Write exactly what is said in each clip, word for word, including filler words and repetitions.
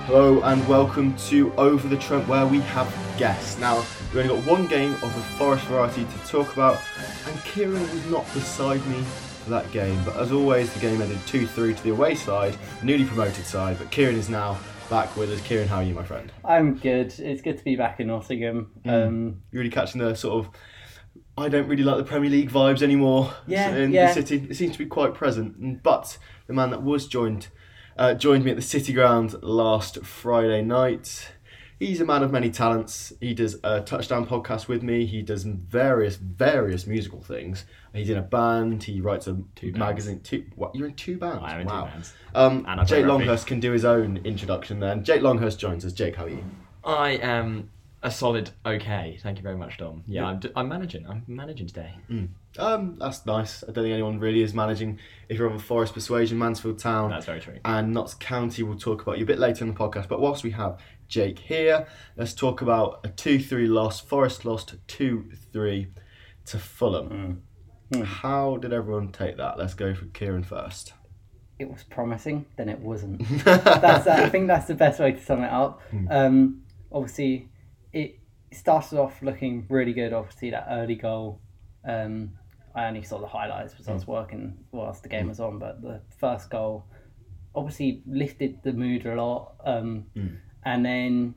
Hello and welcome to Over the Trent, where we have guests. Now, we've only got one game of a Forest variety to talk about, and Kieran was not beside me for that game. But as always, the game ended two three to the away side, newly promoted side, but Kieran is now back with us. Kieran, how are you, my friend? I'm good. It's good to be back in Nottingham. Mm. Um, You're really catching the sort of, I don't really like the Premier League vibes anymore yeah, in yeah. the city. It seems to be quite present. But the man that was joined uh, joined me at the City Ground last Friday night. He's a man of many talents. He does a touchdown podcast with me. He does various, various musical things. He's in a band. He writes a two magazine. Two, what? You're in two bands? I am in wow. two bands. Um, And I play Jake rugby. Longhurst can do his own introduction then. Jake Longhurst joins us. Jake, how are you? I am a solid okay. Thank you very much, Dom. Yeah, Yeah. I'm, d- I'm managing. I'm managing today. Mm. Um, that's nice. I don't think anyone really is managing. If you're on the Forest Persuasion, Mansfield Town, That's very true. and Notts County, we'll talk about you a bit later in the podcast. But whilst we have Jake here, let's talk about a two three loss. Forest lost two three to Fulham. Mm. Mm. How did everyone take that? Let's go for Kieran first. it was promising, then it wasn't. that's I think that's the best way to sum it up. Mm. Um, obviously, it started off looking really good. Obviously, that early goal. Um, I only saw the highlights because I was working whilst the game was on. But the first goal, obviously, lifted the mood a lot. Um, Mm. And then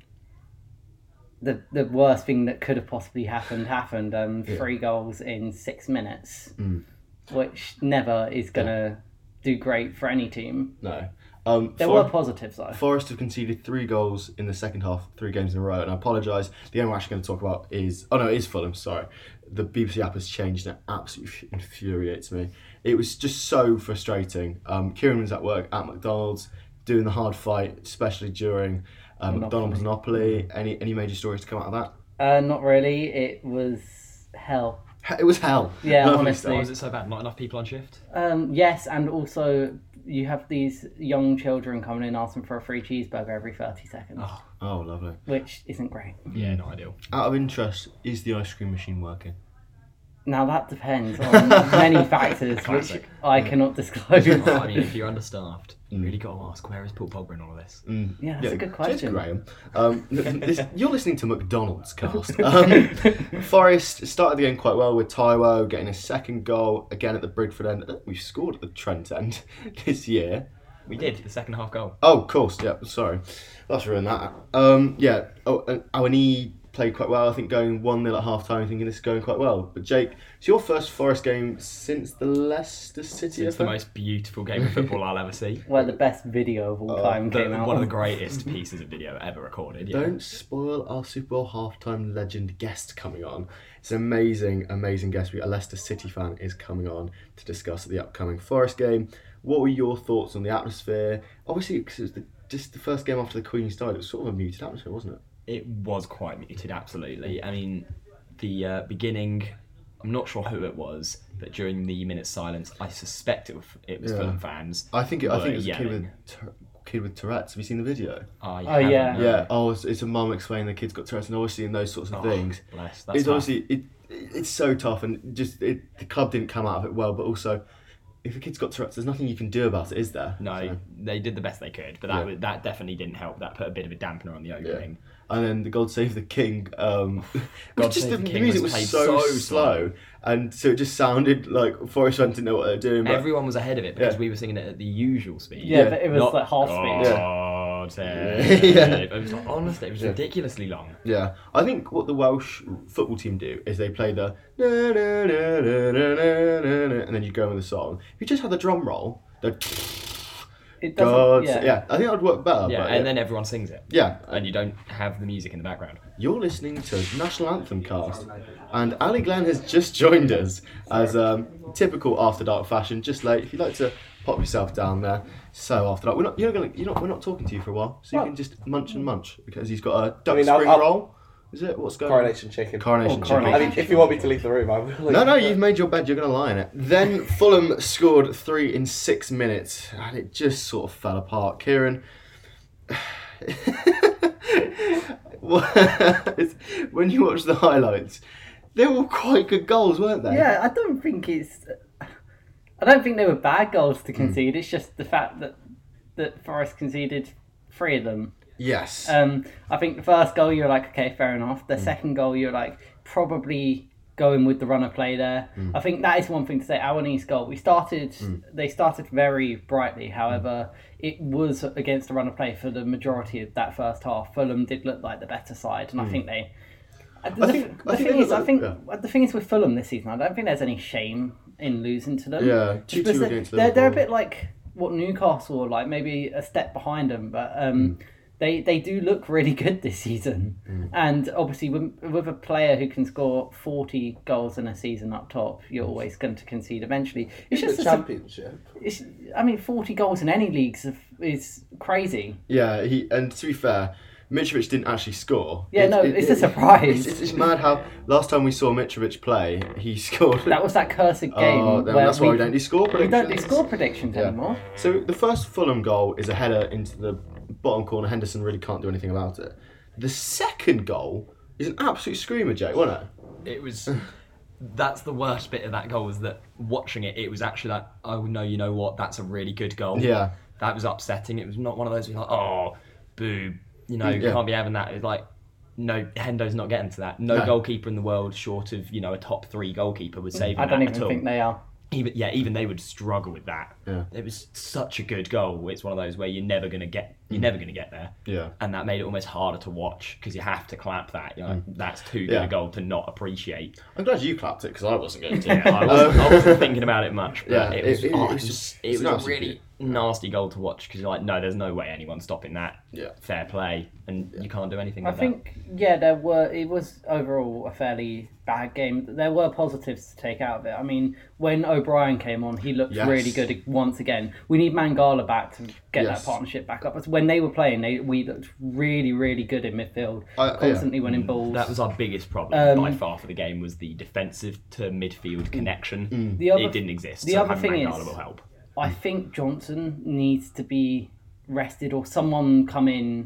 the the worst thing that could have possibly happened happened. Um, Yeah. Three goals in six minutes, Mm. which never is gonna do great for any team. No. Um, There For- were positives though. Forest have conceded three goals in the second half, three games in a row, and I apologise. The only one we're actually going to talk about is oh no, it is Fulham. Sorry, the B B C app has changed, and it absolutely infuriates me. It was just so frustrating. Um, Kieran was at work at McDonald's doing the hard fight, especially during um, McDonald's Monopoly. Any any major stories to come out of that? Uh, not really. It was hell. It was hell. Yeah, Lovely honestly. Why stuff. was it so bad? Not enough people on shift? Um, yes, and also you have these young children coming in asking for a free cheeseburger every thirty seconds, Oh. Oh, lovely. which isn't great. Yeah, not ideal. Out of interest, is the ice cream machine working? Now that depends on many factors, which Classic. I cannot disclose. Well, I mean, if you're understaffed, you Mm. really got to ask, where is Paul Pogba in all of this? Mm. Yeah, that's a good Cheers, question. Graham. Um, this, you're listening to McDonald's cast. Um, Forest started the game quite well with Taiwo getting a second goal again at the Bridgeford end. I don't think We've scored at the Trent end this year. We did, the second half goal. Oh, of course. Yeah, sorry. That's ruined that. Um, yeah, oh, and Awani played quite well. I think going one nil at half time, thinking this is going quite well. But Jake, it's your first Forest game since the Leicester City It's the affair? most beautiful game of football I'll ever see. Where the best video of all Oh, time The- came out. one of the greatest pieces of video ever recorded. Yeah. Don't spoil our Super Bowl halftime legend guest coming on. It's an amazing, amazing guest. We, a Leicester City fan is coming on to discuss the upcoming Forest game. What were your thoughts on the atmosphere? Obviously, because it was the, just the first game after the Queen's died, it was sort of a muted atmosphere, wasn't it? It was quite muted, absolutely. I mean, the uh, beginning, I'm not sure who it was, but during the minute's silence, I suspect it was, it was Yeah. Fulham fans. I think it, I were think it was a kid yelling. with, Tur- kid with Tourette's. Have you seen the video? I Oh, haven't, yeah. no. Yeah. Oh, it's, it's a mum explaining the kid's got Tourette's, and obviously in those sorts of Oh, things, bless. That's it's tough. obviously it, it's so tough, and just it, the club didn't come out of it well. But also, if a kid's got Tourette's, there's nothing you can do about it, is there? No, So- they did the best they could, but that Yeah. was, that definitely didn't help. That put a bit of a dampener on the opening. And then the God Save the King. Um, God was just Save the, the King music was was, played so, so slow, slow. and so it just sounded like Forest fans didn't know what they were doing. But Everyone was ahead of it because Yeah. we were singing it at the usual speed. yeah, Yeah. but it was Not like half speed. God Yeah. save. Yeah. It was like, honestly, it was Yeah. ridiculously long. yeah, I think what the Welsh football team do is they play the na, na, na, na, na, na, na, na, and then you go with the song. If you just had the drum roll, the It doesn't. God, yeah. yeah. I think that would work better. Yeah, but and then everyone sings it. yeah, And you don't have the music in the background. You're listening to National Anthem cast, and Ali Glenn has just joined us as um, typical After Dark fashion, just late. If you'd like to pop yourself down there, so After Dark. We're not. You're not gonna. You're not. We're not talking to you for a while, so you Oh. can just munch and munch because he's got a duck I mean, I'll- spring I'll- roll. Is it? What's going Coronation chicken. on? Coronation Oh, chicken. I mean, if you want me to leave the room, I will. No, no, you've made your bed, you're going to lie in it. Then Fulham scored three in six minutes, and it just sort of fell apart. Kieran, when you watch the highlights, they were quite good goals, weren't they? Yeah, I don't think it's. I don't think they were bad goals to concede. It's just the fact that that Forest conceded three of them. Yes. Um, I think the first goal you're like, okay, fair enough. Mm. The second goal you're like, probably going with the run of play there. Mm. I think that is one thing to say. Awani's goal, we started, Mm. they started very brightly. However, it was against the run of play for the majority of that first half. Fulham did look like the better side, and I think they. The, Mm. I think- the I think thing they is, look I like- think yeah. the thing is with Fulham this season, I don't think there's any shame in losing to them. Yeah, two Because two they're, against they're, they're a Liverpool. bit like what Newcastle were like, maybe a step behind them, but um, Mm. they they do look really good this season. Mm. And obviously, with, with a player who can score forty goals in a season up top, you're always going to concede eventually. It's In just the a- championship. It's, I mean, forty goals in any leagues is, is crazy. Yeah, he and to be fair, Mitrovic didn't actually score. Yeah, no, it's a surprise. It's, it's mad how last time we saw Mitrovic play, he scored. That was that cursed game. Oh, then where that's why we don't do score we don't predictions. do score predictions Yeah. anymore. So the first Fulham goal is a header into the bottom corner. Henderson really can't do anything about it. The second goal is an absolute screamer, Jake, wasn't it? It was. That's the worst bit of that goal, was that watching it, it was actually like, oh no, you know what? That's a really good goal. Yeah. That was upsetting. It was not one of those where you're like, oh, boo, you know, Yeah. can't be having that. It's like, no, Hendo's not getting to that. No, No. goalkeeper in the world, short of, you know, a top three goalkeeper, would save I that don't at even all. think they are. Even yeah, even they would struggle with that. Yeah. It was such a good goal. It's one of those where you're never gonna get, you're never gonna get there. Yeah. And that made it almost harder to watch because you have to clap that. You know, that's too good Yeah. a goal to not appreciate. I'm glad you clapped it because I wasn't going to. Yeah, I wasn't, I wasn't thinking about it much, but Yeah, it was, it- it- oh, it it was was, just- it it's was an a absolute really nasty goal to watch because you're like, no, there's no way anyone's stopping that. Yeah. Fair play, and you can't do anything I with think, yeah, there were. It was overall a fairly bad game. There were positives to take out of it. I mean, when O'Brien came on, he looked Yes. really good once again. We need Mangala back to get Yes. that partnership back up. But when they were playing, they we looked really, really good in midfield, I- yeah. constantly winning balls. that. That was our biggest problem Um, by far for the game, was the defensive to midfield connection. The other- it didn't exist. the so other having thing Mangala is- will help. I think Johnson needs to be rested, or someone come in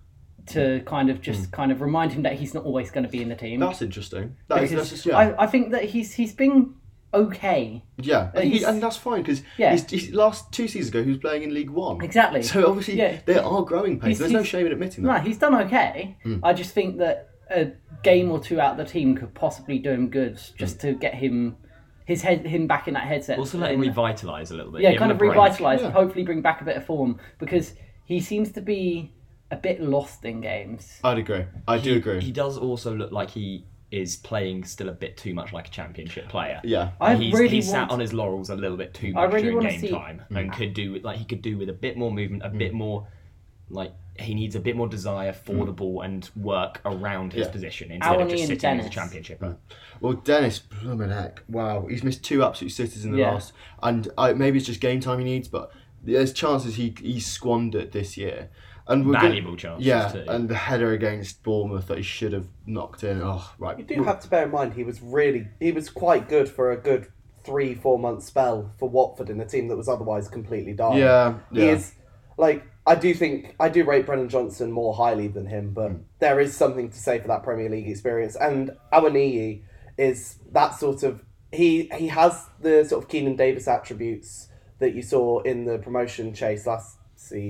to kind of just kind of remind him that he's not always going to be in the team. That's interesting. That is, Because that's just, yeah. I, I think that he's he's been okay. yeah, and, he, he's- and that's fine because Yeah. he's, he's, last two seasons ago he was playing in League One. Exactly. So obviously Yeah. there are growing pains. He's- There's no he's- shame in admitting No, that. he's done okay. I just think that a game or two out of the team could possibly do him good, just to get him his head him back in that headset. Also let him In- revitalise a little bit. yeah, give kind him of a break. revitalise, Yeah. hopefully bring back a bit of form, because he seems to be a bit lost in games. I'd agree. I do agree. He does also look like he is playing still a bit too much like a championship player. yeah. I he's, really he's sat want- on his laurels a little bit too I much really during wanna game see- time, and could do with, like he could do with a bit more movement, a bit more like he needs a bit more desire for the ball and work around his Yeah. position instead of Awani just and sitting as a Dennis. championship. Well, Dennis, blooming heck, wow, he's missed two absolute sitters in the Yeah. last, and I, maybe it's just game time he needs, but there's chances he he squandered this year, and we're gonna- Valuable chances yeah, too. and the header against Bournemouth that he should have knocked in. Oh, right. You do have to bear in mind he was really he was quite good for a good three four month spell for Watford in a team that was otherwise completely dying. Yeah, he yeah. is like I do think I do rate Brennan Johnson more highly than him, but Mm. there is something to say for that Premier League experience. And Awaniyi is that sort of he he has the sort of Keenan Davis attributes that you saw in the promotion chase last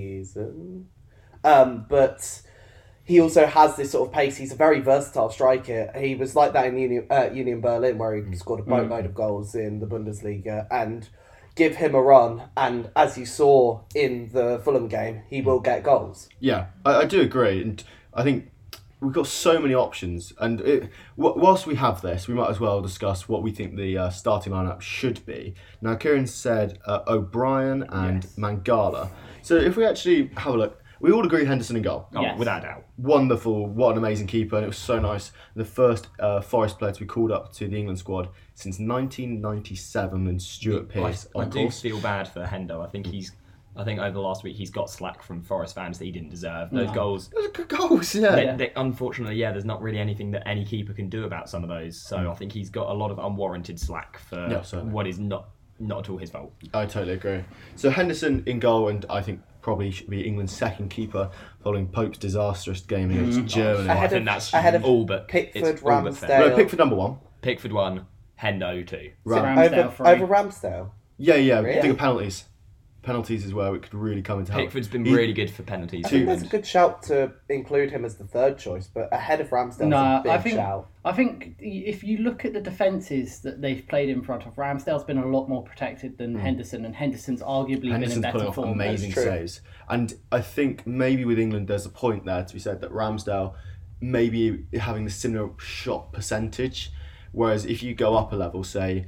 season, um, but he also has this sort of pace. He's a very versatile striker. He was like that in Union, uh, Union Berlin, where he scored a boatload of goals in the Bundesliga. And give him a run, and as you saw in the Fulham game, he will get goals. Yeah, I, I do agree, and I think we've got so many options. And it, wh- whilst we have this, we might as well discuss what we think the uh, starting lineup should be. Now, Kieran said uh, O'Brien and Yes. Mangala. So if we actually have a look, we all agree Henderson in goal. Oh, Yes. without doubt. Wonderful, what an amazing keeper, and it was so nice. The first uh, Forest player to be called up to the England squad since nineteen ninety-seven, and Stuart Pearce, I, I of do course. feel bad for Hendo. I think he's. I think over the last week he's got slack from Forest fans that he didn't deserve. Those No. goals. Those are good goals, yeah. They, they, unfortunately, yeah, there's not really anything that any keeper can do about some of those. So I think he's got a lot of unwarranted slack for Yeah, certainly. what is not not at all his fault. I totally agree. So Henderson in goal, and I think probably should be England's second keeper following Pope's disastrous game against Germany. I Ahead think of- that's ahead of all but Pickford, it's all but fair. Ramsdale. No, Pickford number one. Pickford one, Hendo two. Ram- Ramsdale Over, free. over Ramsdale. Yeah, yeah. Really? Think of penalties. penalties is where it could really come into help. Pickford's been He- really good for penalties. I think Two- there's a good shout to include him as the third choice, but ahead of Ramsdale's No, a big I think shout. I think if you look at the defences that they've played in front of, Ramsdale's been a lot more protected than Henderson, and Henderson's arguably been in Henderson's better pulling off form. amazing That's true. saves. And I think maybe with England there's a point there to be said that Ramsdale maybe having the similar shot percentage, whereas if you go up a level, say,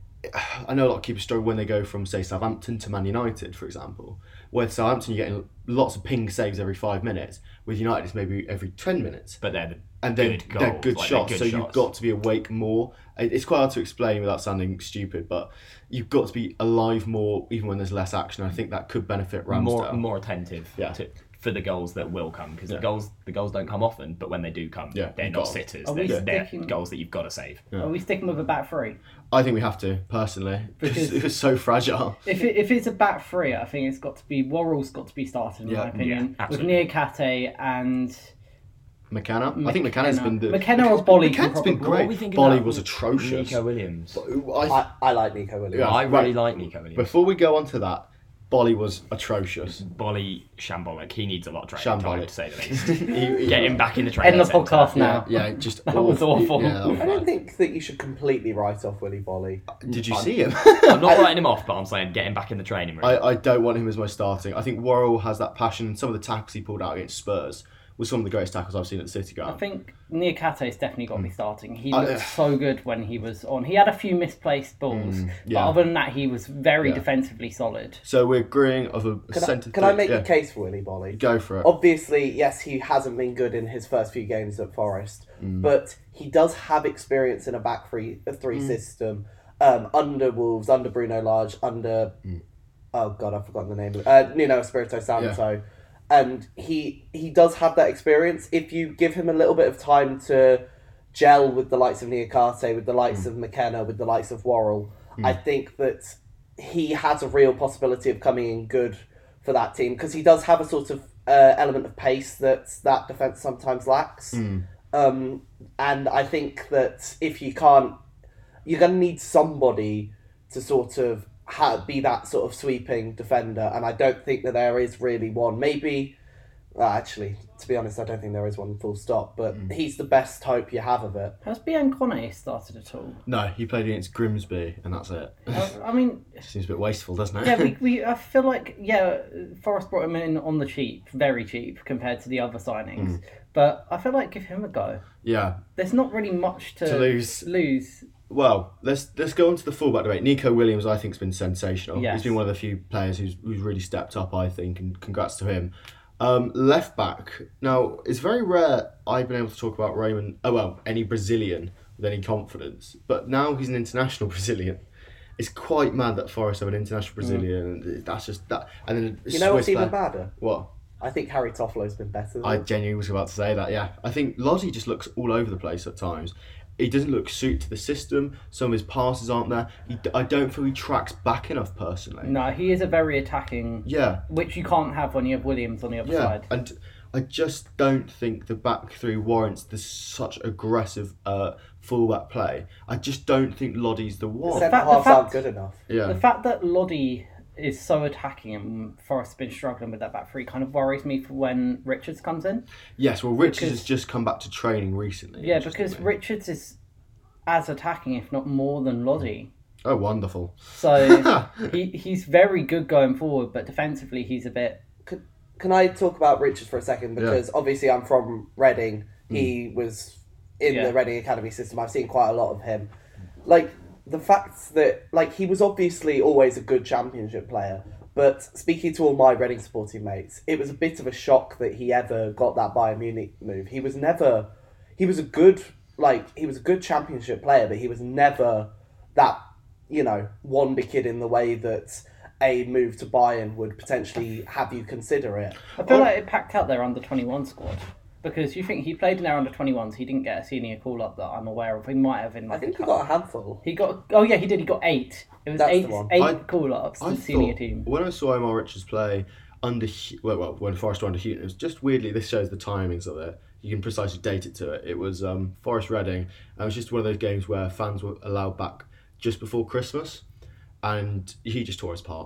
I know a lot of keepers struggle when they go from, say, Southampton to Man United, for example. With Southampton, you're getting lots of ping saves every five minutes. With United, it's maybe every ten minutes. But they're the And they're good they're goals, good like, they're shots, good so you've shots. got to be awake more. It- It's quite hard to explain without sounding stupid, but you've got to be alive more even when there's less action. I think that could benefit Ramsdale. more more attentive Yeah. to, for the goals that will come, because Yeah. the goals the goals don't come often, but when they do come, Yeah, they're you've not got 'em. sitters. Are we They're, they're sticking- goals that you've got to save. Are we sticking with a back three? I think we have to, personally, because Because- it's so fragile. If it, if it's a back three, I think it's got to be Worrell's got to be started in Yeah, my opinion. yeah, with absolutely. Niakate and McKenna? I think McKenna's been the... McKenna or Bolly. McKenna's can been probably- What are great. we thinking Bolly about was atrocious. Nico Williams. I, I, I like Nico Williams. Yeah. I really right. like Nico Williams. Before we go on to that, Bolly was atrocious. Bolly shambolic. He needs a lot of training time, Shambolic. to say the least. He- he- Get him back in the training End the centre. podcast Yeah, now. yeah, just That was awful. Yeah, that was I don't bad. think that you should completely write off Willy Bolly. Did you I'm- see him? I'm not writing him off, but I'm saying get him back in the training room. I, I don't want him as my starting. I think Worrell has that passion, and some of the tackles he pulled out against Spurs was some of the greatest tackles I've seen at the City I ground. think Niakate's definitely got to be starting. He Uh, looked yeah. so good when he was on. He had a few misplaced balls, Mm, but yeah. other than that, he was very Yeah. defensively solid. So we're agreeing of a Can, I, centre. can I make yeah. a case for Willy Bolly? Go for it. Obviously, yes, he hasn't been good in his first few games at Forest, Mm. but he does have experience in a back three, a three Mm. system um, under Wolves, under Bruno Lage, under Mm. oh god, I've forgotten the name of it. Uh, Nuno Espirito Santo, and he he does have that experience. If you give him a little bit of time to gel with the likes of Niakate, with the likes Mm. of McKenna, with the likes of Worrell, I think that he has a real possibility of coming in good for that team, because he does have a sort of uh, element of pace that that defence sometimes lacks. Mm. Um, and I think that if you can't, you're going to need somebody to sort of ha- be that sort of sweeping defender, and I don't think that there is really one. Maybe, well, actually, to be honest, I don't think there is one full stop, but he's the best hope you have of it. Has Biancone started at all? No, he played against Grimsby, and that's it. I, I mean, Seems a bit wasteful, doesn't it? yeah, we, we I feel like yeah, Forest brought him in on the cheap, very cheap compared to the other signings. Mm. But I feel like give him a go. yeah. There's not really much to, To lose. lose. Well, let's let's go on to the fullback debate. Nico Williams, I think, has been sensational. Yes. He's been one of the few players who's who's really stepped up, I think, and congrats to him. Um, left back. Now, it's very rare I've been able to talk about Raymond. Oh well, any Brazilian with any confidence. But now he's an international Brazilian. It's quite mad that Forest have an international Brazilian. and That's just that. And then a You know what's Swiss even player- badder? What? I think Harry Toffolo's been better than I him. genuinely was about to say that, yeah. I think Loddy just looks all over the place at times. He doesn't look suited to the system. Some of his passes aren't there. He, I don't feel he tracks back enough, personally. No, he is a very attacking, Yeah, which you can't have when you have Williams on the other yeah. side. And I just don't think the back three warrants this such aggressive uh, fullback play. I just don't think Loddy's the The one. centre fact- the halves aren't fact- good enough. Yeah. The fact that Loddy is so attacking and Forest have been struggling with that back three kind of worries me for when Richards comes in. Yes, well, Richards Because- has just come back to training recently. Yeah, because interestingly. Richards is as attacking, if not more than Loddy. Oh, wonderful. So he he's very good going forward, but defensively he's a bit. Can, can I talk about Richards for a second? Because obviously I'm from Reading. He was in Yeah. the Reading Academy system. I've seen quite a lot of him. Like, the fact that, like, he was obviously always a good championship player, but speaking to all my Reading supporting mates, it was a bit of a shock that he ever got that Bayern Munich move. He was never, he was a good, like, he was a good championship player, but he was never that, you know, wonder kid in the way that a move to Bayern would potentially have you consider it. I feel Oh. like it packed out their under twenty-one squad. Because you think he played in their under twenty-ones, he didn't get a senior call up that I'm aware of. He might have in I like think a he cup. got a handful. He got oh yeah he did he got eight. It was That's the eight one. eight I- call ups I in the senior thought- team. When I saw Omar Richards play under Hu- well, well when Forest were under Houghton, it was just weirdly, this shows the timings of it. You can precisely date it to it. It was um, Forest Reading, and it was just one of those games where fans were allowed back just before Christmas, and he just tore his part.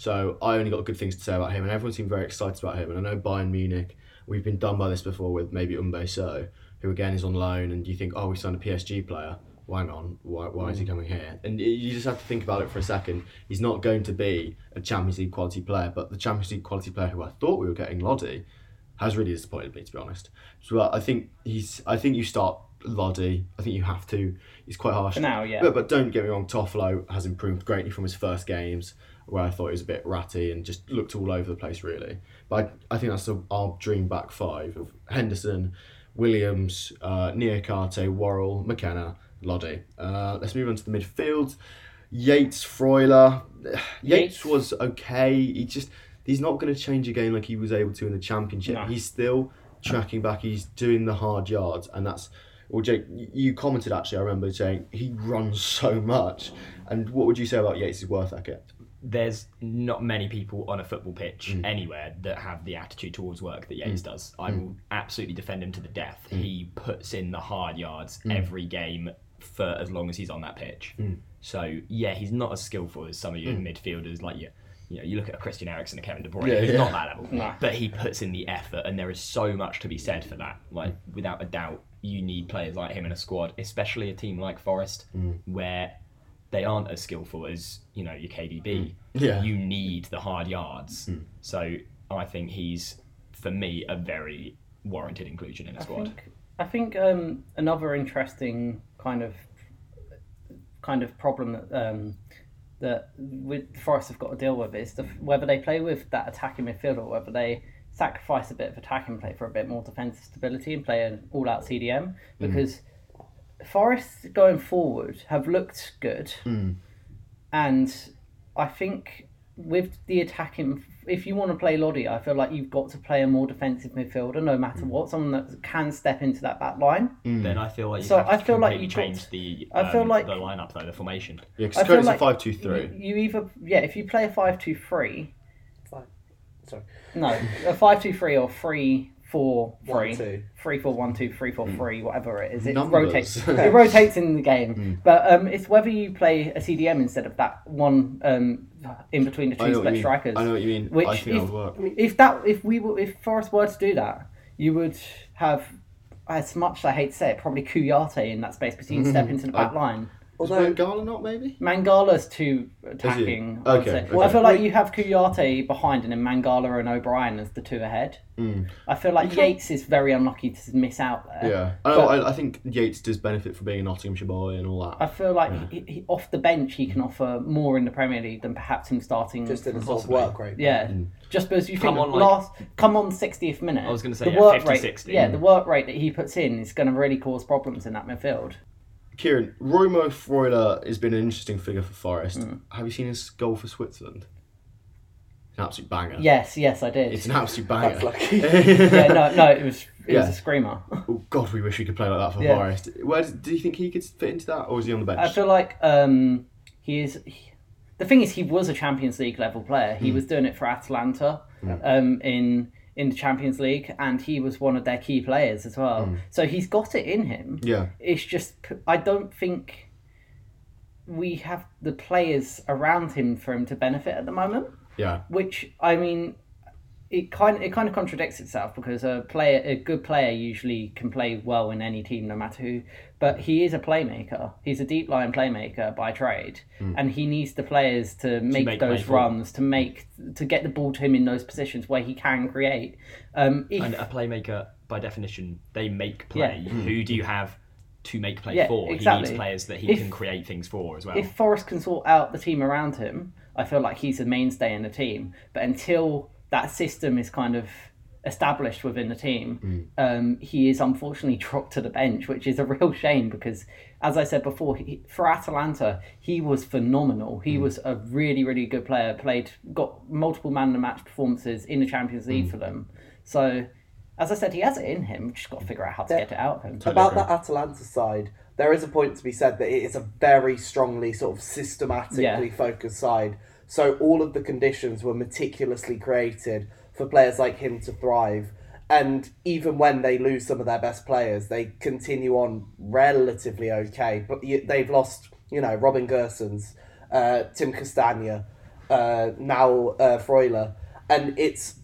So I only got good things to say about him, and everyone seemed very excited about him. And I know Bayern Munich, we've been done by this before with maybe Umbe So, who again is on loan, and you think, oh, we signed a P S G player. Well, hang on, why, why is he coming here? And you just have to think about it for a second. He's not going to be a Champions League quality player, but the Champions League quality player who I thought we were getting, Lodi, has really disappointed me, to be honest. So I think he's. I think you start Lodi. I think you have to. He's quite harsh For now, yeah. But, but don't get me wrong, Toffolo has improved greatly from his first games, where I thought he was a bit ratty and just looked all over the place, really. But I, I think that's the, our dream back five of Henderson, Williams, uh, Niakate, Worrell, McKenna, Lodi. Uh, let's move on to the midfield. Yates, Freuler. Yates, Yates. was okay. He just he's not going to change a game like he was able to in the Championship. No. He's still tracking back. He's doing the hard yards, and that's. Well, Jake, you commented actually. I remember saying he runs so much. And what would you say about Yates' worth ethic? There's not many people on a football pitch mm. anywhere that have the attitude towards work that Yates mm. does. I mm. will absolutely defend him to the death. Mm. He puts in the hard yards mm. every game for as long as he's on that pitch. Mm. So, yeah, he's not as skillful as some of your mm. midfielders. Like, you, you know, you look at a Christian Eriksen and Kevin De Bruyne, yeah, he's yeah. not that level. No. But he puts in the effort, and there is so much to be said for that. Like, without a doubt, you need players like him in a squad, especially a team like Forest, mm. where they aren't as skillful as, you know, your K D B. Mm. Yeah. You need the hard yards. Mm. So I think he's, for me, a very warranted inclusion in a I squad. Think, I think um, another interesting kind of kind of problem that um, that with Forest have got to deal with is the, whether they play with that attacking midfield or whether they sacrifice a bit of attacking play for a bit more defensive stability and play an all-out C D M, because mm. Forest going forward have looked good, mm. and I think with the attacking, if you want to play Lodi, I feel like you've got to play a more defensive midfielder no matter mm. what, someone that can step into that back line. Mm. Then I feel like you so have I to feel like you change got, the I feel um, like, the lineup though, the formation. Yeah, because it's like a five two three. You, you either yeah, if you play a five two three. Sorry. No, a five two three or three four three, One, two. three four one two, three four three, whatever it is. It Numbers. rotates. It rotates in the game, Mm. but um, it's whether you play a C D M instead of that one um, in between the I know two what you split mean. strikers. I know what you mean. Which I think if, that would work. if that if we were, if Forest were to do that, you would have, as much as I hate to say it, probably Kouyaté in that space because he can step into the back I- line. Was Although- Mangala not maybe? Mangala's too attacking. I would Okay, say. okay. I feel like you have Kouyaté behind and then Mangala and O'Brien as the two ahead. Mm. I feel like You can't- Yates is very unlucky to miss out there. Yeah, I, know, But- I, I think Yates does benefit from being a Nottinghamshire boy and all that. I feel like he, he, off the bench he can offer more in the Premier League than perhaps him starting. Just in a sort of Possibly. work rate. yeah, Mm. just because you Come think on, like- last come on sixtieth minute. I was gonna say, the yeah, work fifty, rate, sixty. Yeah, Mm. the work rate that he puts in is going to really cause problems in that midfield. Kieran, Romo Freuler has been an interesting figure for Forest. Mm. Have you seen his goal for Switzerland? It's an absolute banger. Yes, yes, I did. It's an absolute banger. That's lucky. yeah, no, no, it was it was Yeah. a screamer. Oh, God, we wish we could play like that for Yeah. Forest. Where does, do you think he could fit into that, or is he on the bench? I feel like um, he is. He, the thing is, he was a Champions League level player. He Mm. was doing it for Atalanta Yeah. um, in in the Champions League, and he was one of their key players as well. Mm. So he's got it in him. Yeah. It's just I don't think we have the players around him for him to benefit at the moment. Yeah. Which I mean, it kind it kind of contradicts itself because a player, a good player, usually can play well in any team, no matter who. But he is a playmaker. He's a deep line playmaker by trade, Mm. and he needs the players to make, make those play for him. runs, to make to get the ball to him in those positions where he can create. Um, if, And a playmaker, by definition, they make play. Yeah. Who do you have to make play Yeah, for? exactly. He needs players that he If- can create things for as well. if Forrest can sort out the team around him, I feel like he's a mainstay in the team. But until that system is kind of established within the team, um, he is unfortunately dropped to the bench, which is a real shame because, as I said before, he, for Atalanta, he was phenomenal. He was a really, really good player, played, got multiple man of the match performances in the Champions League for them. So, as I said, he has it in him. We've just got to figure out how to Yeah. get it out of him. Totally About agree. that Atalanta side, there is a point to be said that it is a very strongly sort of systematically Yeah. focused side. So all of the conditions were meticulously created for players like him to thrive. And even when they lose some of their best players, they continue on relatively okay. But you- they've lost, you know, Robin Gersons, uh, Tim Castagna, uh, now uh, Freuler, and it's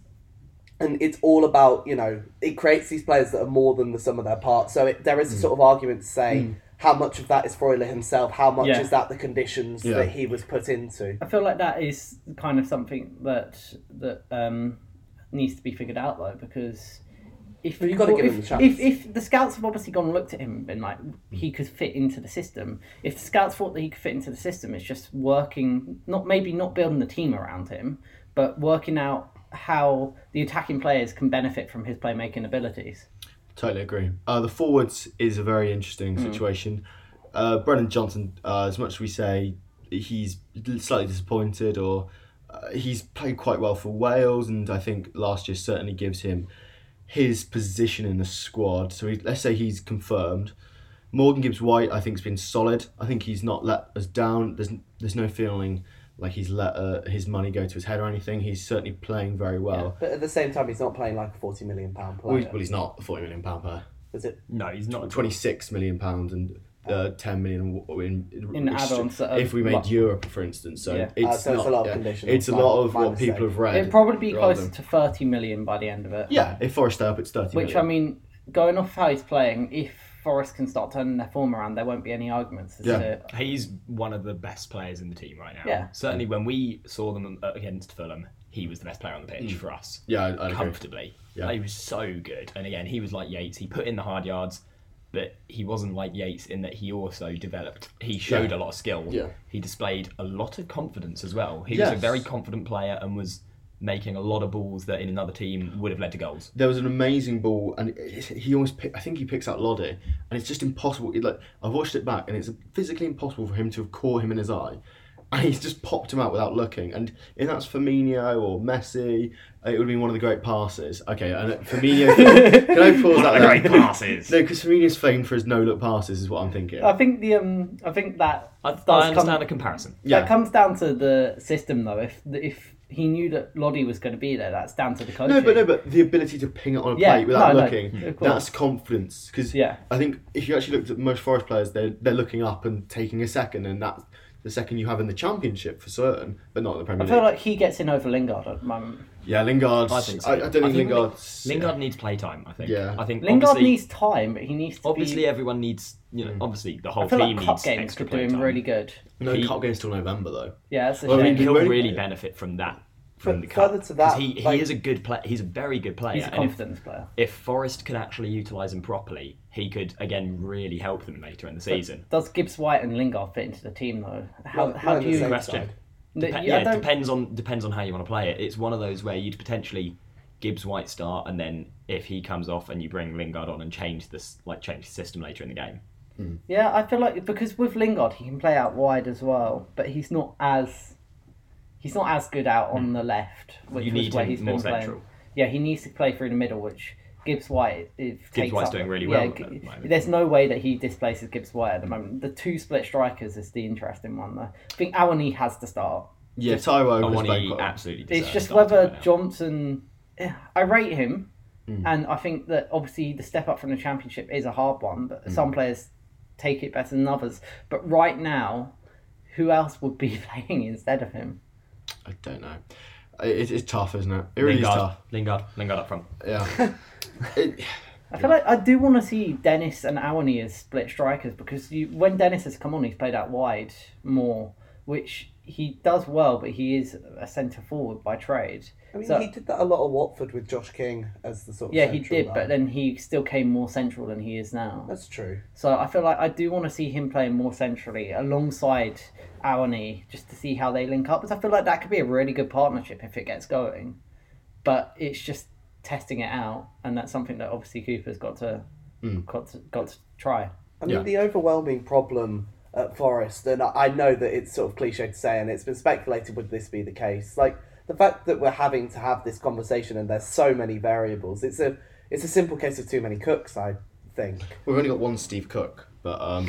and it's all about, you know, it creates these players that are more than the sum of their parts. So it, there is a sort of argument to say Mm. how much of that is Freuler himself, how much Yeah. is that the conditions Yeah. that he was put into. I feel like that is kind of something that that um, needs to be figured out though, because if Well, you've got to give if, him the chance. if if the scouts have obviously gone and looked at him and been like, he could fit into the system. If the scouts thought that he could fit into the system, it's just working, not maybe not building the team around him, but working out how the attacking players can benefit from his playmaking abilities. Totally agree. Uh, the forwards is a very interesting Mm. situation. Uh, Brennan Johnson, uh, as much as we say he's slightly disappointed, or uh, he's played quite well for Wales, and I think last year certainly gives him his position in the squad. So he, let's say he's confirmed. Morgan Gibbs-White, I think, has been solid. I think he's not let us down. There's there's no feeling like he's let uh, his money go to his head or anything. He's certainly playing very well. But at the same time, he's not playing like a forty million pound Well, player. he's, well, he's not a forty million pound player. Is it? No, he's not. twenty-six million pounds and uh, ten million in, In add-ons that are- if we made what? Europe, for instance. So Yeah. it's Uh, so not, it's a lot of yeah, conditional. It's a My- lot of my what mistake. people have read. It'd probably be rather close than- to thirty million by the end of it. Yeah, if Forest stay up, it's thirty Which, million. I mean, going off how he's playing, if Forest can start turning their form around, there won't be any arguments as Yeah. to... He's one of the best players in the team right now. Yeah. Certainly when we saw them against Fulham, he was the best player on the pitch for us. Yeah, I- I'd agree. Comfortably. Yeah. Like, he was so good. And again, he was like Yates. He put in the hard yards, but he wasn't like Yates in that he also developed. He showed Yeah. a lot of skill. Yeah. He displayed a lot of confidence as well. He was a Yes. very confident player and was making a lot of balls that in another team would have led to goals. There was an amazing ball, and it- he almost pick, I think he picks out Loddy, and it's just impossible. It, like I've watched it back, and it's physically impossible for him to have caught him in his eye, and he's just popped him out without looking. And if that's Firmino or Messi, it would have been one of the great passes. Okay, and Firmino, can I pause that? Great there? passes. No, because Firmino's famed for his no-look passes, is what I'm thinking. I think the um, I think that I, does I understand come, the comparison. Yeah. that comes down to the system though. If if he knew that Loddy was going to be there, that's down to the coaching. No, but no, but the ability to ping it on a Yeah, plate without no, no, looking, of course. that's confidence. Because Yeah. I think if you actually looked at most Forest players, they're, they're looking up and taking a second, and that's the second you have in the Championship for certain, but not in the Premier I League. feel like he gets in over Lingard at the moment. Yeah, Lingard. I think so. I, I don't think, Lingard's. Lingard needs playtime, I think. Yeah. I think Lingard obviously, needs time, but he needs to obviously be. everyone needs, you know, obviously the whole I feel team like cup needs games extra could do him playtime. really good. No he- cup games till November though. Yeah, that's a Well, I shame. mean, He'll Really- really benefit from that. From But the cup. further to that, 'Cause he, he like- is a good player. He's a very good player. He's a and if- confidence player. If Forest can actually utilise him properly, he could again really help them later in the season. Does Gibbs White and Lingard fit into the team though? How Not- how not do in the you? same Question. side. No, Depe- yeah, I yeah, it don't- depends on depends on how you want to play it. It's one of those where you'd potentially Gibbs White start, and then if he comes off, and you bring Lingard on and change this like change the system later in the game. Yeah, I feel like because with Lingard he can play out wide as well, but he's not as he's not as good out on the left, which You was need where him he's more been playing. central. Yeah, he needs to play through the middle, which Gibbs White it takes White's up. doing really yeah, well with G- it at the moment. There's no way that he displaces Gibbs White at the moment. The two split strikers is the interesting one though. I think Awani has to start. Yeah, Taiwo was playing Awani quite well. absolutely deserves It's just starting whether right now. Johnson. eh, I rate him, Mm. and I think that obviously the step up from the Championship is a hard one, but Mm. some players take it better than others. But right now, who else would be playing instead of him? I don't know. It, it's tough, isn't it? It really Lingard, is tough. Lingard, Lingard up front. Yeah. it, I feel like I do want to see Dennis and Awani as split strikers because you, when Dennis has come on, he's played out wide more, which he does well, but he is a centre forward by trade. I mean, So- he did that a lot at Watford with Josh King as the sort of Yeah, he central did, line. but then he still came more central than he is now. That's true. So I feel like I do want to see him playing more centrally alongside Awani just to see how they link up. Because I feel like that could be a really good partnership if it gets going. But it's just testing it out, and that's something that obviously Cooper's got to Mm. got to, got to try. I mean, Yeah. the overwhelming problem at Forest, and I I know that it's sort of cliche to say, and it's been speculated would this be the case. Like the fact that we're having to have this conversation, and there's so many variables. It's a it's a simple case of too many cooks, I think. We've only got one Steve Cook, but um,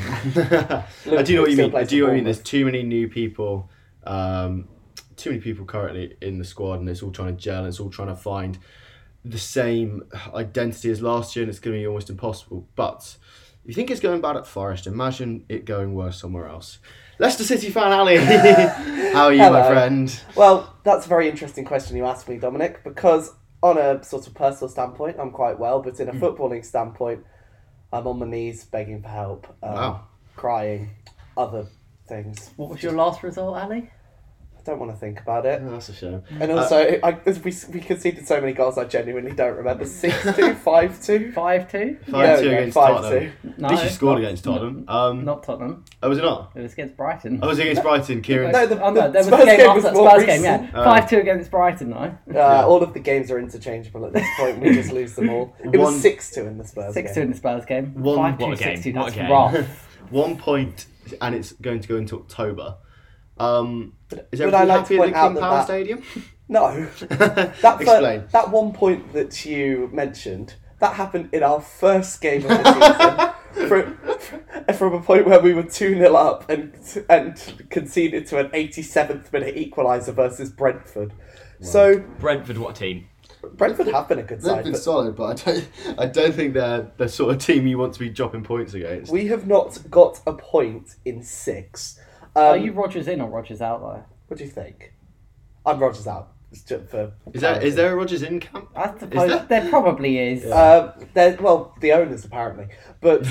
I do know what you Still mean. I plays do know what you mean. for There's too many new people, um, too many people currently in the squad, and it's all trying to gel. And it's all trying to find the same identity as last year, and it's going to be almost impossible. But if you think it's going bad at Forest, imagine it going worse somewhere else. Leicester City fan Ali. How are you, Hello. my friend? Well, that's a very interesting question you asked me, Dominic, because on a sort of personal standpoint, I'm quite well, but in a footballing standpoint, I'm on my knees begging for help, um, Wow. crying, other things. What was your last result, Ali? I don't want to think about it. Oh, that's a shame. And also, I, we, we conceded so many goals I genuinely don't remember. six two, five two? five two? Five two Yeah, against five Tottenham. two. No, At least you scored not- against Tottenham. Um, Not Tottenham. oh, was it not? It was against Brighton. Oh, was it against Brighton? Kieran. No, the- oh, no, the there was Spurs a game game after was that more Spurs game, recent. yeah. Oh. five two against Brighton, though. Uh, all of the games are interchangeable at this point. We just lose them all. It One- was six two in the Spurs six two game. in the Spurs game. One- five two, what a game, six two, what a that's game. rough. One point, and it's going to go into October. Um, is would I everything like happy to at point the out King that Power that- Stadium? No. That, fir- Explain. that one point that you mentioned, that happened in our first game of the season. from, from a point where we were two nil up and and conceded to an eighty-seventh minute equaliser versus Brentford. So, Brentford, what a team. Brentford have been a good They've side, been but solid, but I don't, I don't think they're the sort of team you want to be dropping points against. we have not got a point in six. Um, Are you Rogers in or Rogers out, though? What do you think? I'm Rogers out. It's just for Is there is there a Rodgers in camp? I suppose there? there? probably is. Uh, they're- well, the owners apparently, but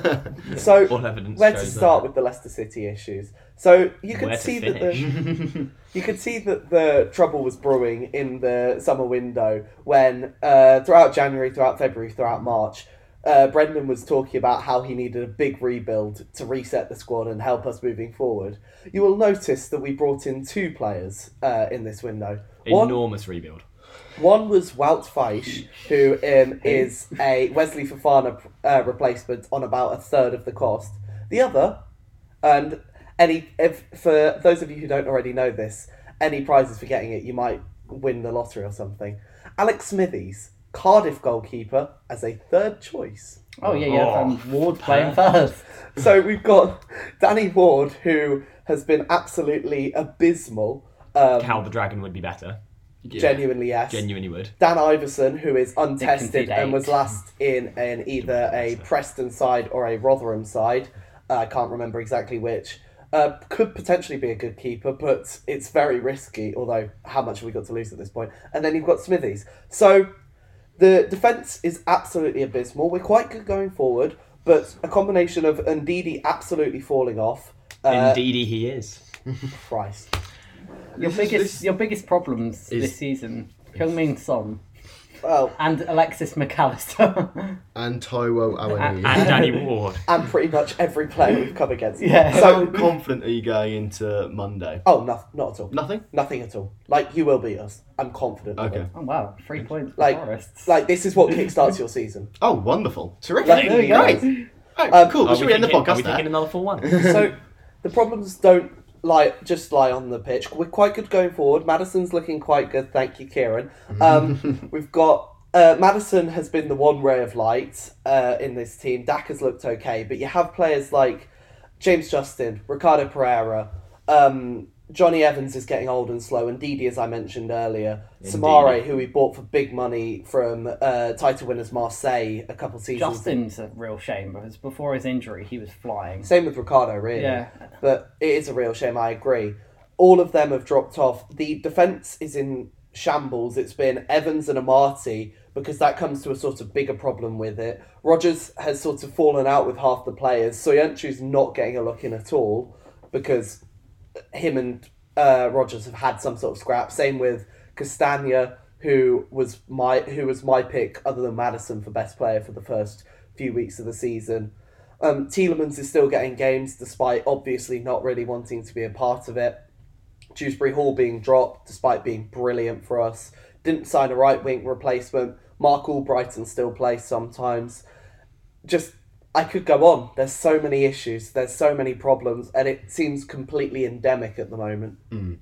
so All evidence where to shows start that. with the Leicester City issues? So you could Where to see that the finish. you could see that the trouble was brewing in the summer window when uh, throughout January, throughout February, throughout March, uh, Brendan was talking about how he needed a big rebuild to reset the squad and help us moving forward. You will notice that we brought in two players uh, in this window. One, Enormous rebuild. one was Wout Feisch, who um, is a Wesley Fofana uh, replacement on about a third of the cost. The other, and any if for those of you who don't already know this, any prizes for getting it, you might win the lottery or something. Alex Smithies, Cardiff goalkeeper, as a third choice. oh, yeah, yeah. Oh. Um, Ward playing first. So we've got Danny Ward, who has been absolutely abysmal. Um, Cal the Dragon would be better. Genuinely, yes. Genuinely would. Dan Iverson, who is untested concede and eight. was last in an either a Preston side or a Rotherham side. Uh, I can't remember exactly which. Uh, could potentially be a good keeper, but it's very risky, although how much have we got to lose at this point? And then you've got Smithies. So the defence is absolutely abysmal. We're quite good going forward, but a combination of Ndidi absolutely falling off. Uh, Indeedy he is. Christ. Your This is- biggest, this your biggest problems is- this season: Heung-Min Son Well, and Alexis McAllister. And Taiwo Awoniyi. And Danny Ward. and pretty much every player we've come against. Yeah. How So, confident are you going into Monday? oh, no, not at all. Nothing? Nothing at all. Like, you will beat us. I'm confident. of Okay. it. Oh wow, three points for Like, Forest. like this is what kickstarts your season. Oh, wonderful. Terrific. Like, there we go. Great. Right, Um, cool. Are Should we we end the thinking, are podcast we thinking there? another four one? So the problems don't lie just lie on the pitch. We're quite good going forward. Madison's looking quite good. Thank you, Kieran. Um, we've got uh, Madison has been the one ray of light uh, in this team. Dak has looked okay, but you have players like James Justin, Ricardo Pereira. Um, Johnny Evans is getting old and slow, and Didi, as I mentioned earlier, Indeed. Samare, who we bought for big money from uh, title winners Marseille a couple seasons. Justin's a real shame because before his injury he was flying. Same with Ricardo, really. Yeah. But it is a real shame, I agree. All of them have dropped off. The defence is in shambles. It's been Evans and Amati because that comes to a sort of bigger problem with it. Rogers has sort of fallen out with half the players. Soyuncu's not getting a look in at all because him and uh, Rogers have had some sort of scrap. Same with Castagna, who was my who was my pick other than Madison for best player for the first few weeks of the season. Um, Tielemans is still getting games despite obviously not really wanting to be a part of it. Dewsbury Hall being dropped despite being brilliant for us. Didn't sign a right wing replacement. Mark Albrighton still plays sometimes. Just, I could go on. There's so many issues. There's so many problems, and it seems completely endemic at the moment.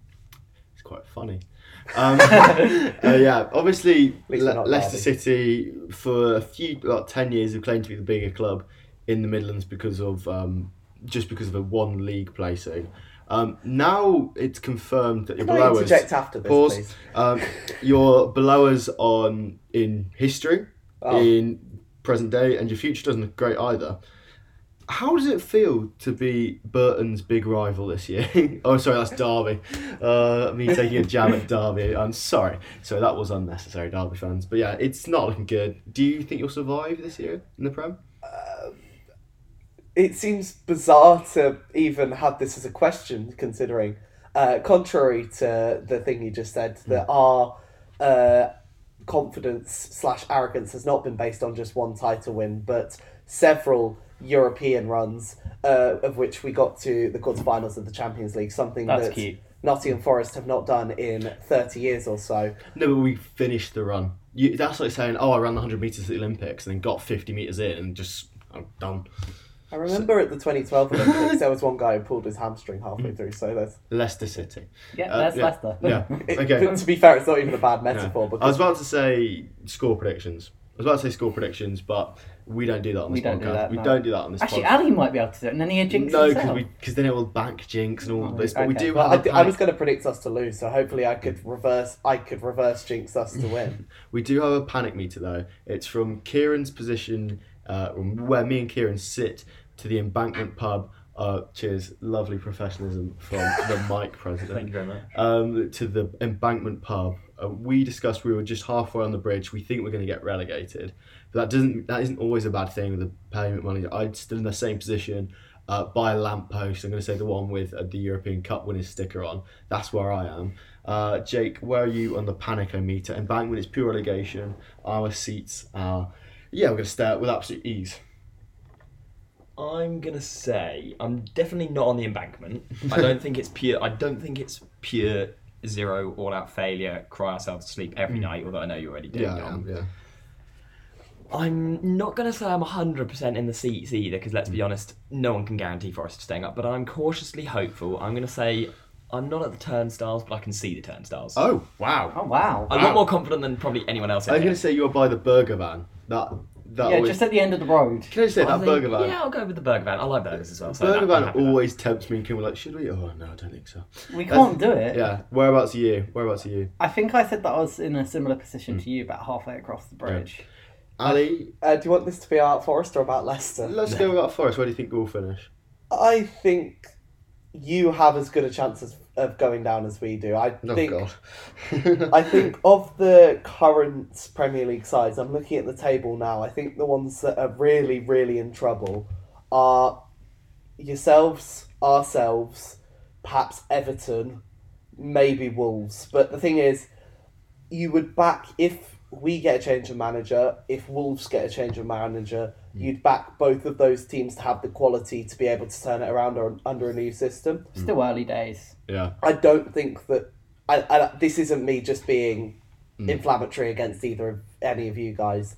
It's quite funny. Um, uh, yeah, obviously least we're Le- not Leicester Derby. City for a few, about ten years, have claimed to be the bigger club in the Midlands because of um, just because of a one league placing. Um, now it's confirmed that you're Can I below us. interject after this, Pause. please? Um, you're below us on in history, Oh. in present day, and your future doesn't look great either. How does it feel to be Burton's big rival this year? Oh, sorry, that's Derby. Uh, me taking a jab at Derby. I'm sorry. So that was unnecessary, Derby fans. But yeah, it's not looking good. Do you think you'll survive this year in the Prem? It seems bizarre to even have this as a question, considering, uh, contrary to the thing you just said, that our uh, confidence slash arrogance has not been based on just one title win, but several European runs, uh, of which we got to the quarterfinals of the Champions League, something That's that cute. Nottingham Forest have not done in thirty years or so. No, but we finished the run. You, that's like saying, oh, I ran the one hundred metres at the Olympics and then got fifty metres in and just, I'm done. I remember at the twenty twelve Olympics, there was one guy who pulled his hamstring halfway through, so that's... Leicester City. Yeah, Uh, that's yeah. Leicester. Yeah. It, Okay. To be fair, it's not even a bad Yeah. metaphor. I Because was about to say score predictions. I was about to say score predictions, but we don't do that on this We don't podcast. do that, we no. don't do that on this Actually, podcast. Ali might be able to do it, and then he'll jinx No, himself. because because then it will bank jinx and all Oh, this. But we okay. do Well, have I, a d- I panic. was going to predict us to lose, so hopefully I could reverse. I could reverse jinx us to win. We do have a panic meter though. It's from Kieran's position, uh, where me and Kieran sit, to the Embankment pub. Uh, cheers, lovely professionalism from the mic president. Thank you very much. Um, to the Embankment pub. Uh, we discussed we were just halfway on the bridge. We think we're going to get relegated, but that doesn't. That isn't always a bad thing with the payment money. I'm still in the same position. Uh, by a lamppost. I'm going to say the one with uh, the European Cup winners sticker on. That's where I am. Uh, Jake, where are you on the panicometer? Embankment is pure relegation. Our seats are. Yeah, we're going to start with absolute ease. I'm gonna say I'm definitely not on the embankment. I don't think it's pure. I don't think it's pure zero all-out failure. Cry ourselves to sleep every night. Although I know you're already doing Yeah, it. I am, yeah. I'm not gonna say I'm one hundred percent in the seats either, because let's be honest, no one can guarantee Forest staying up. But I'm cautiously hopeful. I'm gonna say I'm not at the turnstiles, but I can see the turnstiles. Oh wow! Oh, wow. I'm wow. not more confident than probably anyone else. I was in going here. to say you were by the burger van. That that Yeah, always. just at the end of the road. Can I just say I that think- burger van? Yeah, I'll go with the burger van. I like burgers as well. So Burger that- I'm van happy with that. always tempts me, and we're like, should we? Oh no, I don't think so. We can't do it. Yeah. Whereabouts are you? Whereabouts are you? I think I said that I was in a similar position Hmm. to you, about halfway across the bridge. Ali, Uh, do you want this to be about Forest or about Leicester? let's go about Forest. Where do you think we'll finish? I think you have as good a chance as, of going down as we do. I Oh think. God. I think of the current Premier League sides, I'm looking at the table now. I think the ones that are really, really in trouble are yourselves, ourselves, perhaps Everton, maybe Wolves. But the thing is, you would back, if we get a change of manager, if Wolves get a change of manager, you'd back both of those teams to have the quality to be able to turn it around or, under a new system. Still early days. Yeah. I don't think that. I, I, this isn't me just being inflammatory against either of any of you guys.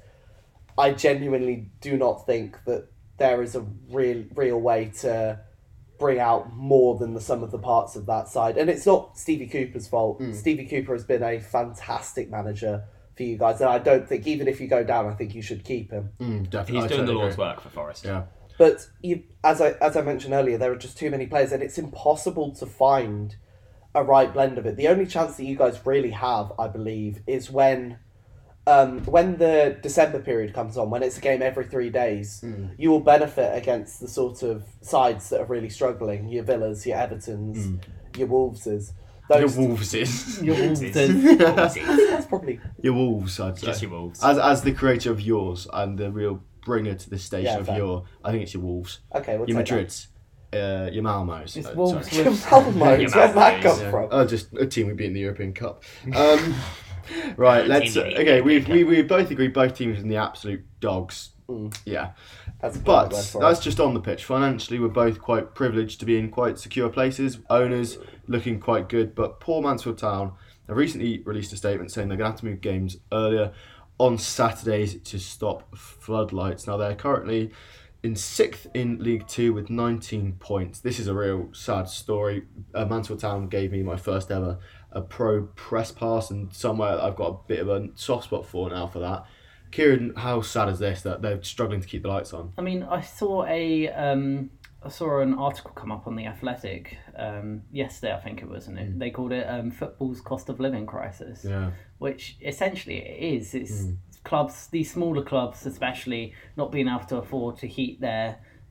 I genuinely do not think that there is a real real way to bring out more than the sum of the parts of that side. And it's not Stevie Cooper's fault. Stevie Cooper has been a fantastic manager for you guys, and I don't think, even if you go down, I think you should keep him. Mm, definitely. He's I doing the totally Lord's agree. work for Forest. Yeah. But you, as I as I mentioned earlier, there are just too many players, and it's impossible to find a right blend of it. The only chance that you guys really have, I believe, is when um, when the December period comes on, when it's a game every three days. You will benefit against the sort of sides that are really struggling. Your Villas, your Evertons, your Wolveses. Your Those Wolveses. Your Wolves Wolves. is- I think that's probably Your Wolves, I'd say. Just your Wolves. As, as the creator of yours and the real bringer to the station Yeah, of fair. your, I think it's your Wolves. okay. We'll Your take that. Madrids. Uh, your Malmos. It's Uh, Wolves sorry. with- Malmos, where'd that come Yeah. from? Oh, just a team we beat in the European Cup. Um, right, let's. Uh, okay, we we we both agree both teams in the absolute dogs. Mm. Yeah, That's a but good word for that's it. just on the pitch. Financially, we're both quite privileged to be in quite secure places. Owners looking quite good, but poor Mansfield Town have recently released a statement saying they're going to have to move games earlier on Saturdays to stop floodlights. Now they're currently in sixth in League Two with nineteen points. This is a real sad story. Uh, Mansfield Town gave me my first ever a pro press pass, and somewhere I've got a bit of a soft spot for now for that. Kieran, how sad is this that they're struggling to keep the lights on? I mean, I saw a um, I saw an article come up on the Athletic um, yesterday, I think it was, and it, they called it um, "Football's Cost of Living Crisis," Yeah. which essentially it is. It's clubs, these smaller clubs, especially not being able to afford to heat their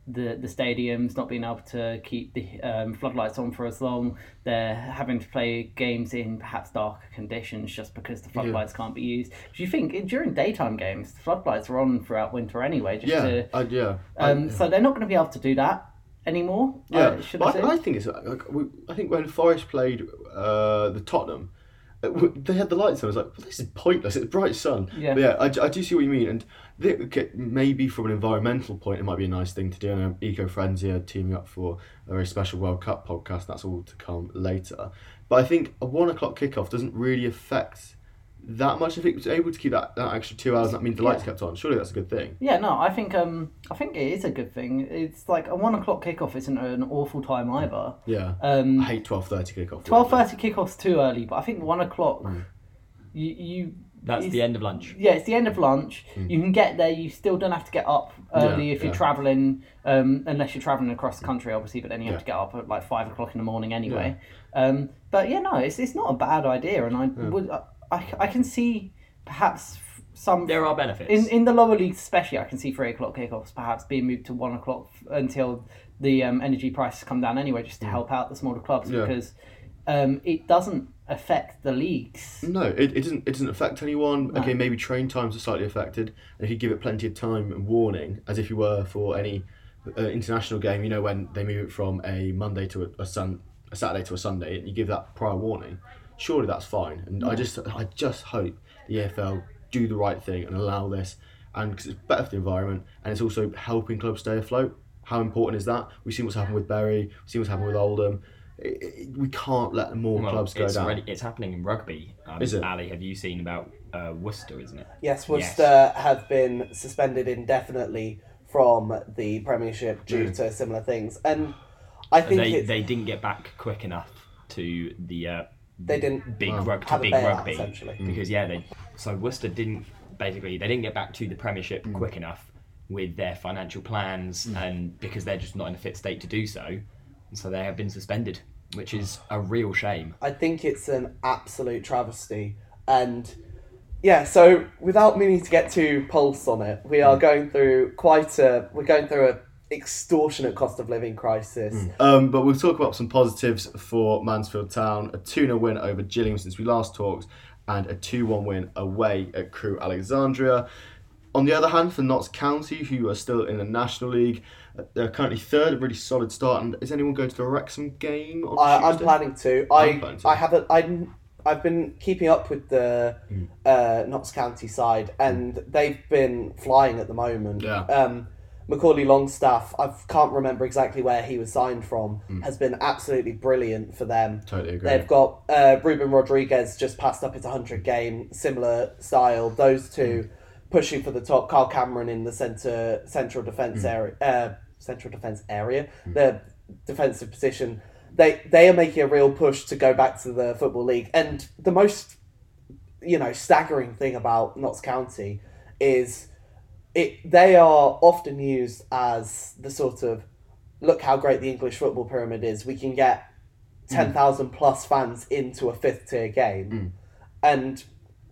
the the stadiums not being able to keep the um, floodlights on for as long. They're having to play games in perhaps darker conditions just because the floodlights yeah. can't be used. Do you think during daytime games the floodlights are on throughout winter anyway? Just yeah, to, uh, yeah. Um, I, yeah. So they're not going to be able to do that anymore. Yeah, uh, should I, I, say? I think it's. Like, we, I think when Forest played uh, the Tottenham, they had the lights on. I was like, well, this is pointless. It's bright sun. Yeah, but yeah. I, I do see what you mean, and they, okay, maybe from an environmental point, it might be a nice thing to do. And Eco Frenzy are teaming up for a very special World Cup podcast. That's all to come later. But I think a one o'clock kickoff doesn't really affect that much. I think it's able to keep that, that extra two hours. That means the lights yeah. kept on. Surely that's a good thing. Yeah, no, I think um, I think it is a good thing. It's like a one o'clock kickoff isn't an awful time either. Yeah, um, I hate twelve thirty kickoff. Twelve thirty kickoff's too early, but I think one o'clock. Mm. You, you That's the end of lunch. Yeah, it's the end of lunch. Mm. You can get there. You still don't have to get up early Yeah, if you're yeah. travelling, um, unless you're travelling across the country, obviously. But then you have Yeah. to get up at like five o'clock in the morning anyway. Um, but yeah, no, it's it's not a bad idea, and I Yeah. would I, I, I can see perhaps some There are benefits in in the lower leagues, especially. I can see three o'clock kickoffs perhaps being moved to one o'clock until the um, energy prices come down anyway, just to help out the smaller clubs Yeah. because um, it doesn't affect the leagues. No, it, it doesn't. It doesn't affect anyone. No. Okay, maybe train times are slightly affected, and if you give it plenty of time and warning, as if you were for any uh, international game, you know, when they move it from a Monday to a, a sun, a Saturday to a Sunday, and you give that prior warning, surely that's fine. And I just, I just hope the E F L do the right thing and allow this, and because it's better for the environment, and it's also helping clubs stay afloat. How important is that? We've seen what's happened with Bury. We've seen what's happened with Oldham. It, it, we can't let more well, clubs go it's down. Already, it's happening in rugby. Um, Is it? Ali, have you seen about uh, Worcester, isn't it? Yes, Worcester Yes. have been suspended indefinitely from the Premiership due Mm. to similar things, and I think They it's, they didn't get back quick enough to the uh, they didn't big Wow. rug to have a big bailout, rugby essentially. because yeah they so Worcester didn't basically they didn't get back to the Premiership Mm. quick enough with their financial plans and because they're just not in a fit state to do so, and so they have been suspended, which is a real shame. I think it's an absolute travesty. And yeah, so without meaning to get too pulse on it, we are going through quite a we're going through a extortionate cost of living crisis. Um, but we'll talk about some positives for Mansfield Town. A two nil win over Gillingham since we last talked, and a two one win away at Crewe Alexandria. On the other hand, for Notts County, who are still in the National League, they're currently third, a really solid start. And is anyone going to the Wrexham game on I, I'm Tuesday? planning to. I'm I planning to. I haven't. I I've been keeping up with the uh, Notts County side, and they've been flying at the moment. Yeah. Um, Macaulay Longstaff, I can't remember exactly where he was signed from, has been absolutely brilliant for them. Totally agree. They've got uh, Ruben Rodriguez just passed up his one hundred game, similar style. Those two pushing for the top. Carl Cameron in the centre central defence area, uh, central defence area, the defensive position. They they are making a real push to go back to the Football League. And the most, you know, staggering thing about Notts County is it. They are often used as the sort of, look how great the English football pyramid is. We can get ten thousand plus fans into a fifth tier game. Mm. And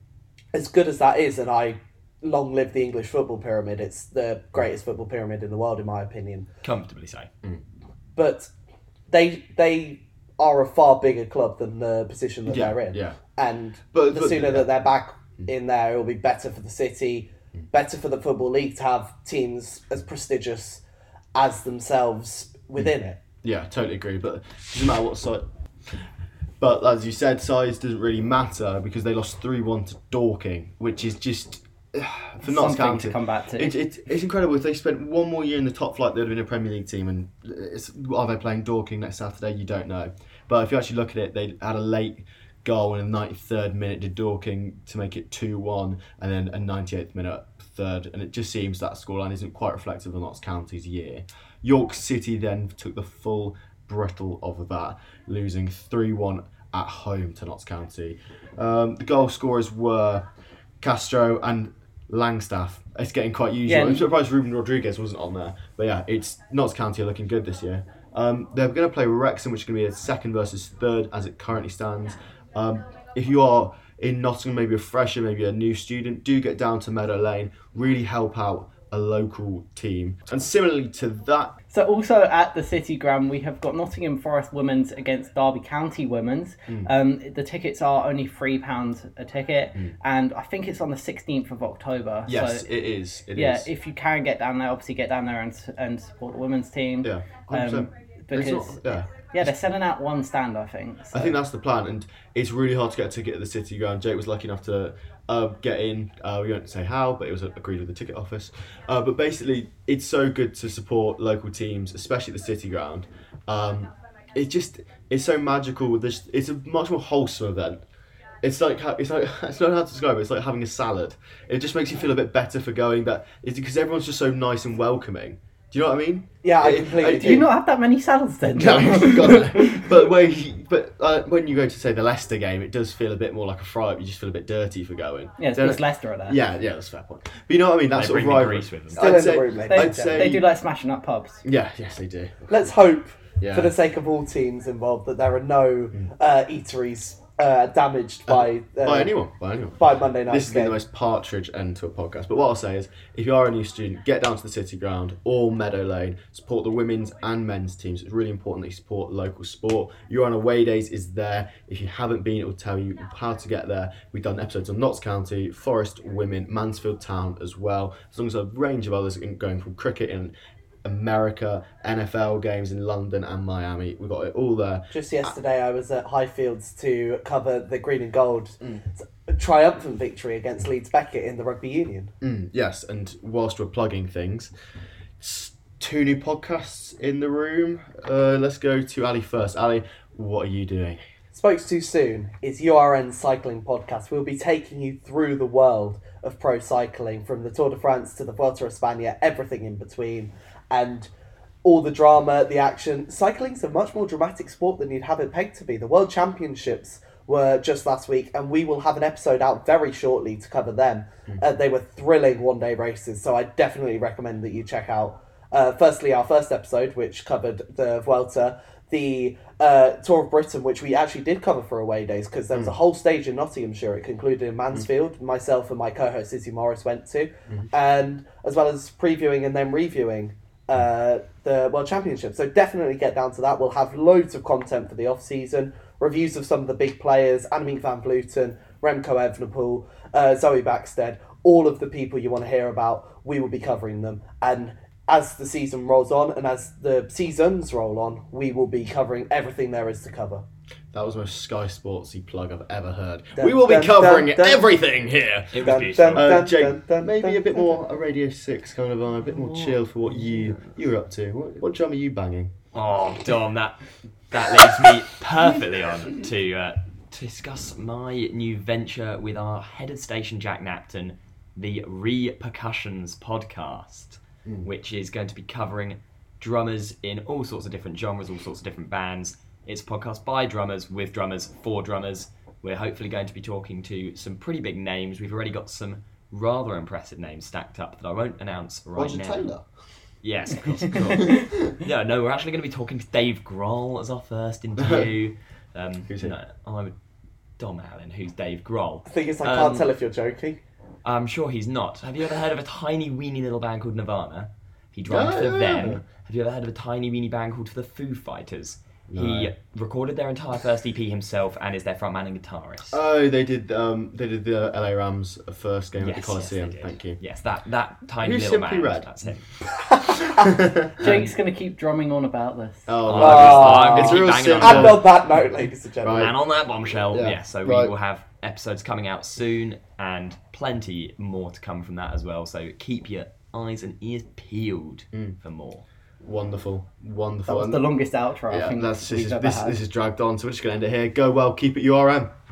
as good as that is, and I long live the English football pyramid, it's the greatest football pyramid in the world, in my opinion. Comfortably so. But they they are a far bigger club than the position that Yeah, they're in. yeah. And But- the but- sooner that they're back in there, it will be better for the city, better for the Football League to have teams as prestigious as themselves within it. Yeah, totally agree. But it doesn't matter what side. But as you said, size doesn't really matter because they lost three one to Dorking, which is just for Notts Something County to come back to. It, it, it's incredible. If they spent one more year in the top flight, they'd have been a Premier League team. And it's, are they playing Dorking next Saturday? You don't know. But if you actually look at it, they had a late goal in the ninety-third minute to Dorking to make it two one, and then a ninety-eighth minute third. And it just seems that scoreline isn't quite reflective of Notts County's year. York City then took the full brittle of that, losing three one at home to Notts County. Um, the goal scorers were Castro and Langstaff. It's getting quite usual. Yeah. I'm surprised Ruben Rodriguez wasn't on there. But yeah, it's Notts County are looking good this year. Um, they're going to play Wrexham, which is going to be a second versus third as it currently stands. Um, if you are in Nottingham, maybe a fresher, maybe a new student, do get down to Meadow Lane. Really help out a local team. And similarly to that, So also at the City Ground, we have got Nottingham Forest Women's against Derby County Women's. Mm. Um, the tickets are only three pounds a ticket, mm. and I think it's on the sixteenth of October. yes, so, it is. It yeah, is. if you can get down there, obviously get down there and and support the women's team. Yeah, one hundred percent. Um, because It's not- yeah. yeah, they're selling out one stand, I think. So. I think that's the plan, and it's really hard to get a ticket at the City Ground. Jake was lucky enough to uh, get in. Uh, we won't say how, but it was agreed with the ticket office. Uh, but basically, it's so good to support local teams, especially at the City Ground. Um, it just it's so magical. With this, it's a much more wholesome event. It's like ha- it's like it's not how to describe it. It's like having a salad. It just makes you feel a bit better for going. That it's because everyone's just so nice and welcoming. Do you know what I mean? Yeah, I It- completely I- Do you not have that many salads then? No, God, but when you, but uh, when you go to say the Leicester game, it does feel a bit more like a fry-up. You just feel a bit dirty for going. Yeah, it's Then- because Leicester are there. Yeah, yeah, that's a fair point. But you know what I mean? That They sort of bring the rivalry. grease with them. Still I'd in the say, room, mate. They, I'd say, they do like smashing up pubs. Yeah, yes, they do. Let's hope, Yeah. for the sake of all teams involved, that there are no uh, eateries uh, damaged by uh, by anyone, by anyone. by Monday night's This has been game. the most partridge end to a podcast. But what I'll say is, if you are a new student, get down to the City Ground or Meadow Lane. Support the women's and men's teams. It's really important that you support local sport. You're on Away Days is there. If you haven't been, it will tell you how to get there. We've done episodes on Notts County, Forest Women, Mansfield Town as well, as long as a range of others going from cricket in America, N F L games in London and Miami. We've got it all there. Just yesterday, I was at Highfields to cover the green and gold Mm. triumphant victory against Leeds Beckett in the rugby union. Mm, yes, and whilst we're plugging things, s- two new podcasts in the room. Uh, let's go to Ali first. Ali, what are you doing? Spoke too soon is U R N's cycling podcast. We'll be taking you through the world of pro cycling, from the Tour de France to the Vuelta a España, everything in between, and all the drama, the action. Cycling's a much more dramatic sport than you'd have it pegged to be. The World Championships were just last week, and we will have an episode out very shortly to cover them. Mm. Uh, they were thrilling one-day races, so I definitely recommend that you check out, uh, firstly, our first episode, which covered the Vuelta, the uh, Tour of Britain, which we actually did cover for Away Days, because there was a whole stage in Nottinghamshire. It concluded in Mansfield. Mm. Myself and my co-host Izzy Morris went to, mm. and as well as previewing and then reviewing uh, the World Championship. So definitely get down to that. We'll have loads of content for the off-season, reviews of some of the big players, Annemiek van Vleuten, Remco Evenepoel, uh, Zoe Backstead, all of the people you want to hear about. We will be covering them, and as the season rolls on, and as the seasons roll on, we will be covering everything there is to cover. That was the most Sky Sportsy plug I've ever heard. Dun, we will be dun, covering dun, dun. everything here. It was Dun, beautiful. dun, Uh, dun, Jake, dun, dun, maybe dun, a bit dun. more a Radio Six kind of vibe, a bit more chill for what you you were up to. What, what drum are you banging? Oh, Dom, that that leads me perfectly on to uh, to discuss my new venture with our head of station, Jack Napton, the Repercussions podcast, mm. which is going to be covering drummers in all sorts of different genres, all sorts of different bands. It's a podcast by drummers, with drummers, for drummers. We're hopefully going to be talking to some pretty big names. We've already got some rather impressive names stacked up that I won't announce right Roger now. Taylor. Yes, of course, of course. Yeah, no, we're actually going to be talking to Dave Grohl as our first interview. Um, Who's he? No, I'm Dom Allen, who's Dave Grohl. The thing is, I Um, can't tell if you're joking. I'm sure he's not. Have you ever heard of a tiny weeny little band called Nirvana? He drummed Yeah, for yeah, them. yeah. Have you ever heard of a tiny weeny band called the Foo Fighters? No. He recorded their entire first E P himself and is their frontman and guitarist. Oh, they did. Um, they did the L A Rams first game yes, at the Coliseum. yes, they did. Thank you. Yes, that that tiny Who's little Simply band. Red? That's him. Jake's going to keep drumming on about this. Oh, I'm my gonna- Oh, I'm gonna it's keep real banging simple. on. And on that note, ladies and gentlemen, Right. And on that bombshell, Yeah. yeah, so Right. we will have episodes coming out soon and plenty more to come from that as well. So keep your eyes and ears peeled Mm. for more. Wonderful, wonderful. That was And- the longest outro I yeah, think that's, this, we've is, ever this, had. this is dragged on, so we're just going to end it here. Go well, keep it U R M.